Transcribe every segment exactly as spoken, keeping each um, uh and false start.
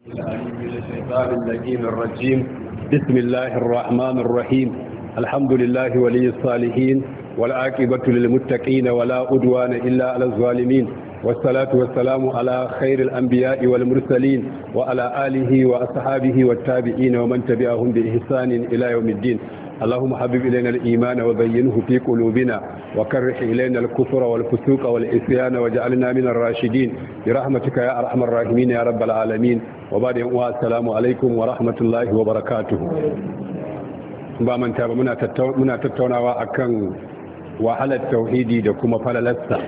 من الشيطان اللعين الرجيم. بسم الله الرحمن الرحيم. الحمد لله ولي الصالحين والعاقبة للمتقين ولا عدوان إلا على الظالمين، والصلاة والسلام على خير الأنبياء والمرسلين وعلى آله وأصحابه والتابعين ومن تبعهم بإحسان إلى يوم الدين. اللهم حبب إلينا الإيمان وبينه في قلوبنا وكره إلينا الكفر والفسوق والعصيان واجعلنا من الراشدين برحمتك يا أرحم الراحمين يا رب العالمين. وبعد السلام عليكم ورحمة الله وبركاته. ba manta ba muna tattaunawa akan wahalar tauhidi da kuma falalarsa.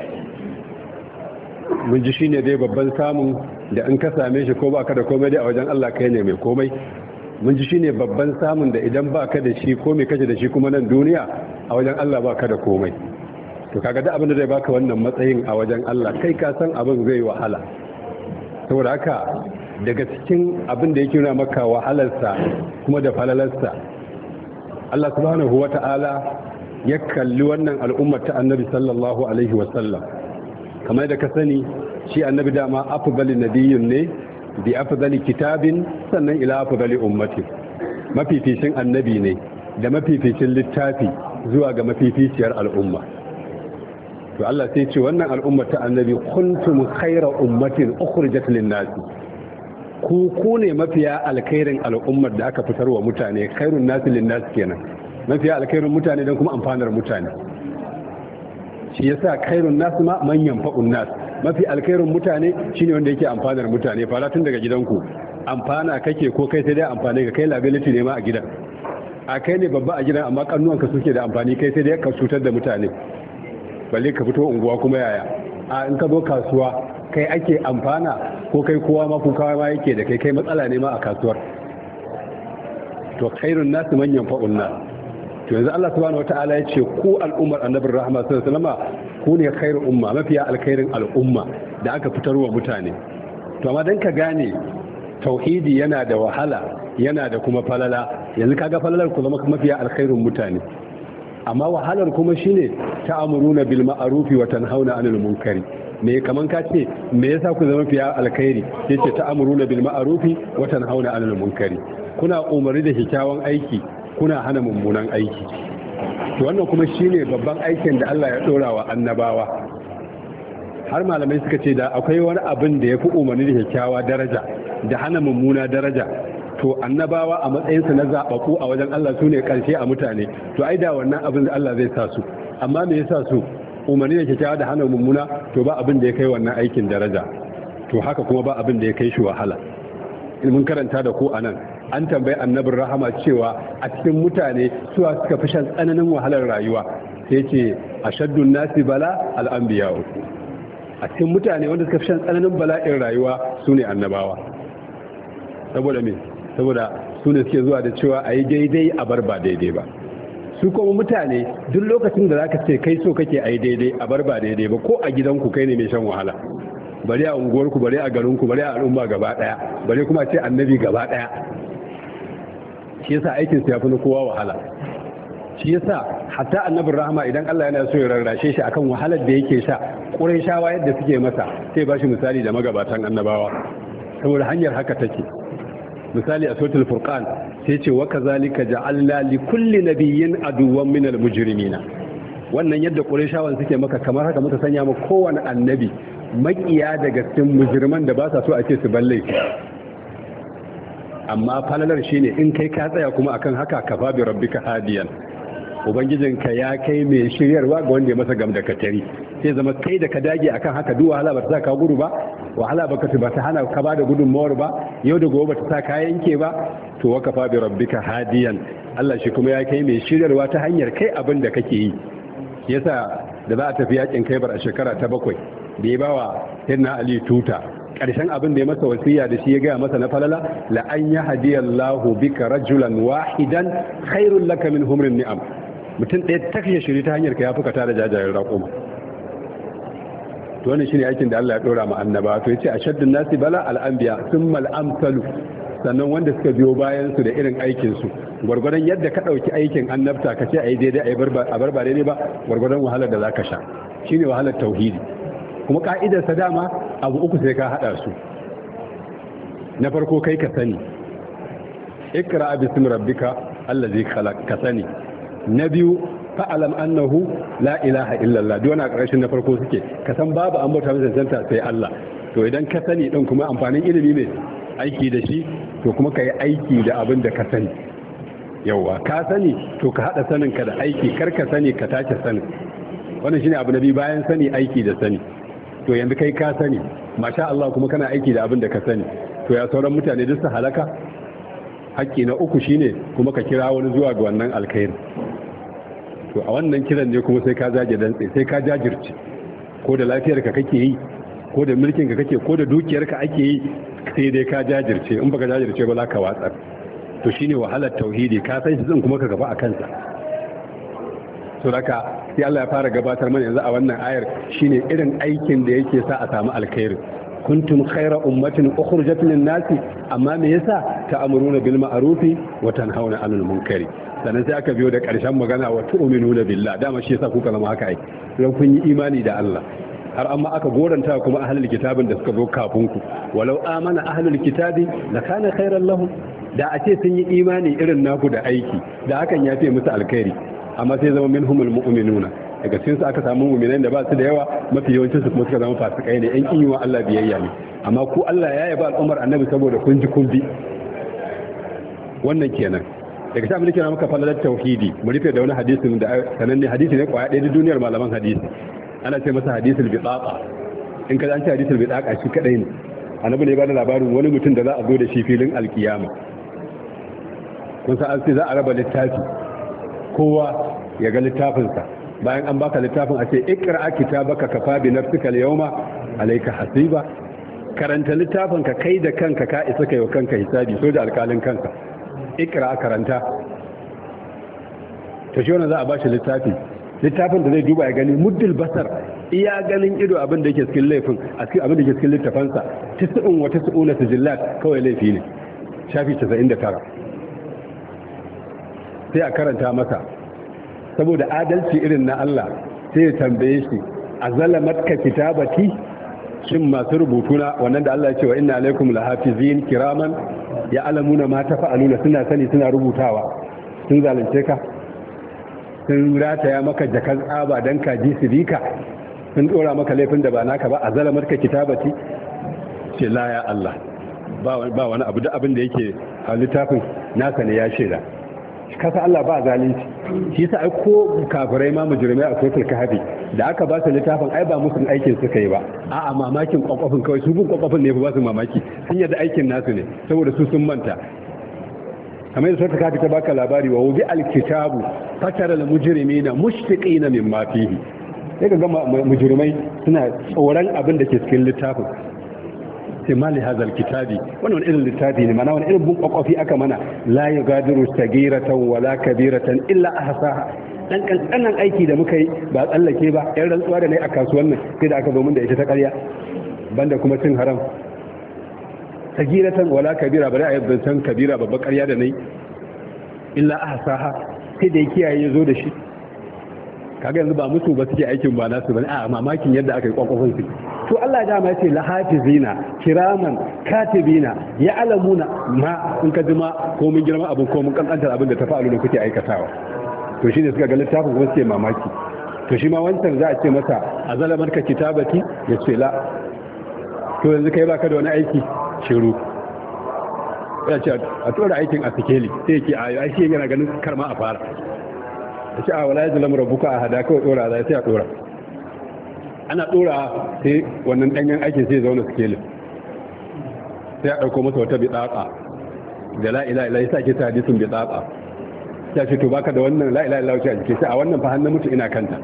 mun ji shine dai babban samun da in ka same shi ko baka da komai dai a wajen Allah kai ne mai komai. mun ji shine babban samun da idan baka da shi ko me kace da shi kuma nan duniya a wajen Allah baka da komai. to kaga da abin da zai baka wannan matsayin a wajen Allah kai ka san abin zai wahala. saboda haka daga cikin abin da yake nuna maka wahalarsa kuma da falalarsa, Allah subhanahu wata'ala ya kalli wannan al'ummar ta annabi sallallahu alaihi wasallam. kamar da ka sani shi annabi dama afdali nabiyyun ne bi afdali kitabin sannan ila afdali ummati, mafificin annabi ne da mafificin littafi zuwa ga mafificiyar al'umma. to Allah sai ce wannan al'ummar ta annabi kuntum khayra ummatin ukhrijat lin-nas, ku ku ne mafiya alkhairin al'ummar da aka fitar wa mutane. khairun nasi lin-nas kenan, mafiya alkhairin mutane don kuma amfanar mutane. shi yasa khairun nas ma man yanfa'un nas, mafi alkhairin mutane shine wanda yake amfanar mutane. fara tun daga gidanku amfana kake ko kai sai dai amfane ka kai, liability ne ma a gidan. a kai ne babba a gidan amma kannuwanka suke da amfani, kai sai dai ka cutar da mutane. balle ka fito unguwa kuma yaya a in ka zo kasuwa kai ake amfana ko kai kowa ma kuka ma yake da kai kai matsala ne ma a kasuwar. to khairun nas man yanfa'un nas. to yanzu Allah subhanahu wataala ya ce ku al'ummar annabin rahama sallallahu alaihi wasallam ku ne khairul umma, mafiya alkhairin al'umma da aka fitarwa mutane. to amma dan ka gane tauhidi yana da wahala yana da kuma falala. yanzu kaga falalar ku zama mafiya alkhairin mutane, amma wahalar kuma shine ta'amuruna bil ma'rufi wa tanhauna 'anil munkari. me kaman ka ce me yasa ku zama fiya alkhairi, yace ta'amuruna bil ma'rufi wa tanhauna 'anil munkari, kuna umarni da kyakkyawan aiki kuna hana mummunan aiki. to wannan kuma shine babban aikin da Allah ya dora wa annabawa. har malamai suka ce da akwai wani abin da yafi umarni da kyakkyawa daraja da hana mummuna daraja, to annabawa a matsayinsu na zaɓaɓɓu a wajen Allah su ne ƙarshe a mutane. to ai da wannan abin da Allah zai sa su, amma me yasa su umarni da kyakkyawa da hana mummuna? to ba abin da ya kai wannan aikin daraja, to haka kuma ba abin da ya kai shi wahala. in mun karanta da ku anan an tambayi annabin rahama cewa a cikin mutane suwa suka fi shan tsananin wahalar rayuwa, sai ce ashaddun nasi bala al-anbiya'u. a cikin mutane wanda suka fi shan tsananin bala'in rayuwa su ne annabawa. saboda me? saboda su ne suke zuwa da cewa a yi daidai a bar ba daidai ba. su kuma mutane duk lokacin da zaka ce kai so kake a yi daidai a bar ba daidai ba, ko a gidanku kai ne mai shan wahala, bari a unguwarku, bari a garinku, bari a al'umma gaba daya, bari kuma ce annabi gaba daya. shi yasa aikin sa yafi na kowa wahala. shi yasa hatta annabin rahama idan Allah yana so ya rarrashe shi akan wahalar da yake sha, Qurayshawa yadda suke masa sai ba shi misali da magabatan annabawa, saboda hanyar haka take. misali a suratul furqan sai ce wa kazalika ja'alna li kulli nabiyyin aduwwan minal mujrimina. wannan yadda qurayshawan suke maka kamar haka muka sanya ma kowane annabi makiya daga cikin mujriman da ba sa so a ce su balle shi. amma falalar shine in kai ka tsaya kuma akan haka kafa bi rabbika hadiyan, ubangijinka ya kai mai shiryarwa ga wanda ya masa gam da katari. sai zama kai da ka dage akan haka duk wahala ba ta sa ka gudu ba, wahala ba ka ba ta hana ka ba da gudunmawar ba, yau da gobe ba ta sa ka yanke ba, to wa kafa bi rabbika hadiyan. Allah shi kuma ya kai mai shiryarwa ta hanyar kai abin da kake yi. yasa da za a tafi yakin Khaibar a shekara ta bakwai da ya bawa Sayyidina Ali tuta, karshen abin da ya masa wasiya da shi ya gaya masa na falala, la an yahdiyallahu bika rajulan wahidan khairul laka min humrin ni'am. mutum ɗaya ta kashe shiri ta hanyar ka ya fuka tare jajayen raƙuma. to wannan shine aikin da Allah ya dora ma annaba. to yace ashaddun nasi bala al-anbiya thumma al-amsalu, sannan wanda suka biyo bayan su da irin aikin su gurgurdan yadda ka dauki aikin annabta ka ce ayi daidai ayi barba a barba daidai ba, gurgurdan wahalar da zaka sha. shine wahalar tauhidi. kuma ka'idar sa dama abu uku sai ka hada su. na farko kai ka sani ikra bismi rabbika allazi khalaq ka sani. Na biyu fa'alam annahu la ilaha illallah duk wani a ƙarshen na farko suke ka san babu an bauta masa cancanta sai Allah. To idan ka sani din kuma amfanin ilimi ne aiki da shi, to kuma ka yi aiki da abin da ka sani. Yauwa ka sani to ka haɗa sanin ka da aiki, kar ka sani ka tace sanin. Wannan shine abu na biyu bayan sani aiki da sani. To yanzu kai ka sani masha Allah kuma kana aiki da abin da ka sani, to ya sauran mutane duk su halaka. Hakki na uku shine kuma ka kira wani zuwa ga wannan alkhairi. To a wannan kiran ne kuma sai ka zage dantse, sai ka jajirce, ko da lafiyar ka kake yi, ko da mulkin ka kake, ko da dukiyar ka ake yi, sai dai ka jajirce. In baka jajirce ba za ka watsar. To shine wahalar tauhidi, ka san shi zan kuma ka gaba a kansa. To haka sai Allah ya fara gabatar mana yanzu a wannan ayar shine irin aikin da yake sa a samu alkhairi. Kuntum khayra ummatin ukhrijat lin-nasi, amma me yasa ta'muruna bil ma'rufi wa tanhauna 'anil munkari. Sannan sai aka biyo da ƙarshen magana wa tu'minuna billah, dama shi yasa kuka zama haka ai don kun yi imani da Allah. Har amma aka goranta kuma ahlul kitabin da suka zo kafin ku, walau amana ahlul kitabi lakana khayran lahum, da a ce sun yi imani irin naku da aiki da hakan ya fi musu alkhairi. Amma sai zama minhumul mu'minuna, daga cikin su aka samu mu'minan da ba su da yawa, mafi yawancin su kuma suka zama fasikai ne, yan kin yi wa Allah biyayya ne. Amma ku Allah ya yaba al'ummar annabi saboda kun ji kun bi. Wannan kenan. Daga cikin abin da kira maka falalar tauhidi, mu rufe da wani hadisin da sananne hadisi ne kwaya ɗaya da duniyar malaman hadisi. Ana ce masa hadisul bitaqa. In ka an ce hadisul bitaqa shi kadai ne. Annabi ne ba da labarin wani mutum da za a zo da shi filin alkiyama. Kun san an ce za a raba littafi, kowa ya ga littafinsa. Bayan an baka littafin a ce ikra kitabaka kafa bi nafsika al-yawma alayka hasiba. Karanta littafin ka kai da kanka ka isa kai wa kanka hisabi, so da alkalin kanka. Ikra karanta. To shi wannan za a bashi littafi. Littafin da zai duba ya gani muddul basar, iya ganin ido abin da yake cikin laifin, a cikin abin da yake cikin littafansa, tis'un wa tis'una sijillat kawai laifi ne. Shafi casa'in da tara. Sai a karanta masa. Saboda adalci irin na Allah sai ya tambaye shi a zalamatka kitabati, shin masu rubutuna wannan da Allah ya ce wa inna alaikum lahafizin kiraman ya alamuna ma tafa'aluna, suna sani suna rubutawa, sun zalunce ka, sun rataya maka jakan tsaba dan kaji su bika, sun dora maka laifin da ba naka ba, a zalamatka kitabati. Ce la ya Allah, ba wani abu da abin da yake a littafin naka ne ya shaida. Kasa Allah ba zalunci, shi yasa ai ko kafirai ma mujrimai a suratul kahfi da aka ba su littafin ai ba musu aikin suka yi ba, a'a mamakin kwakwafin kawai, su bin kwakwafin ne ba su mamaki, sun yadda aikin nasu ne saboda su sun manta. Kamar yadda suratul kahfi ta baka labari wa wubi alkitabu fatara almujrimina mushfiqina mimma fihi, sai ka ga mujrimai suna tsoron abin da ke cikin littafin. sai mali hazal kitabi, wannan irin littafi ne, mana wani irin bun kwakwafi aka mana, la yugadiru sagiratan wala kabiratan illa ahsaha. Dan kankanan aiki da muka yi ba tsallake ba, yan rantsuwa da nayi a kasuwan nan sai da aka zo mun da ita ta ƙarya, banda kuma cin haram. Sagiratan wala kabira, bari a yi san kabira babbar ƙarya da nayi, illa ahsaha, sai da ya kiyaye ya zo da shi. Kaga yanzu ba musu ba suke aikin ba nasu bane, a mamakin yadda aka yi kwakwafin su. To Allah ya ma yace lahafizina kiraman katibina ya alamuna ma, in ka jima ko mun girma abin ko mun kankantar abin da ta fa'alu da kuke aikatawa. To shine suka ga littafin kuma suke mamaki. To shi ma wancan za a ce masa azalaman ka kitabati, ya ce la. To yanzu kai baka da wani aiki, shiru. Ya ce a tura aikin a sikeli, sai yake a yi shi yana ganin karma a fara. Ya ce a wala ya zalamu rabuka a hada kawai tsora za sai a tsora. Ana tsora sai wannan danyen aikin sai zaune sikelin, sai a ɗauko masa wata bitsatsa da la'ila ila ya sa ke ta hadisun bitsatsa. Ya ce to baka da wannan la'ila ila wuce a jike, sai a wannan fa hannun mutu ina kanta.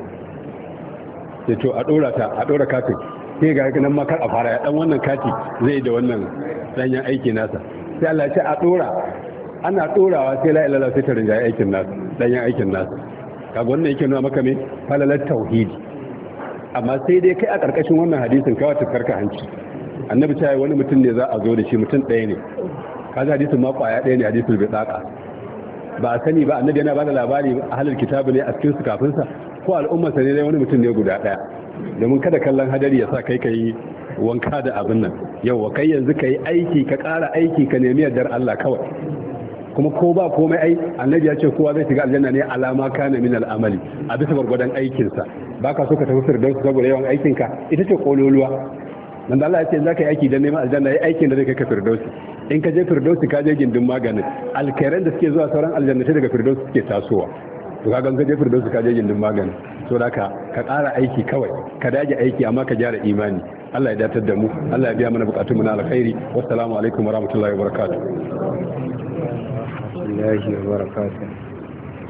Sai to a ɗora ta, a ɗora katin, sai ga nan makar a fara ya ɗan wannan kati zai da wannan danyen aiki nasa. Sai Allah ya ce a ɗora, ana ɗorawa sai la'ila ila sai ta rinjaye aikin nasa, danyen aikin nasa. Kaga wannan yake nuna maka me falalar tauhidi. Amma sai dai kai a ƙarƙashin wannan hadisin kawai ta karka hanci. Annabi ta yi wani mutum ne za a zo da shi, mutum ɗaya ne. Kaga hadisin ma ƙwaya ɗaya ne, hadisul bitaqa. Ba a sani ba, annabi yana ba da labari a halin kitabu ne a cikin su kafin sa, ko al'ummarsa ne dai wani mutum ne guda ɗaya. Domin kada kallon hadari ya sa kai kai wanka da abin nan. yawa kai yanzu ka yi aiki ka ƙara aiki ka nemi yardar Allah kawai kuma ko ba komai ai annabi ya ce kowa zai shiga aljanna ne alama kana min al'amali a bisa gwargwadon aikinsa baka so ka tafi firdaus saboda yawan aikinka ita ce kololuwa dan Allah ya ce za ka yi aiki dan neman aljanna yi aikin da zai kai ka firdausi in ka je firdausi ka je gindin maganin alkairan da suke zuwa sauran aljannatai daga firdausi suke tasowa to ka gan ka je firdausi ka je gindin maganin so da ka ka ƙara aiki kawai ka dage aiki amma ka gyara imani Allah ya datar da mu Allah ya biya mana bukatun mu na alkhairi wassalamu alaikum warahmatullahi wabarakatuh الله وبركاته